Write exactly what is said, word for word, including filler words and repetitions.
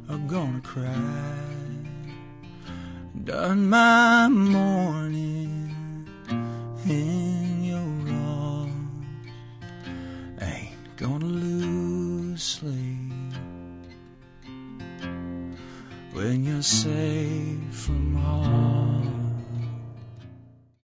are gonna cry. Done my morning in your arms, ain't gonna lose sleep when you're safe from harm.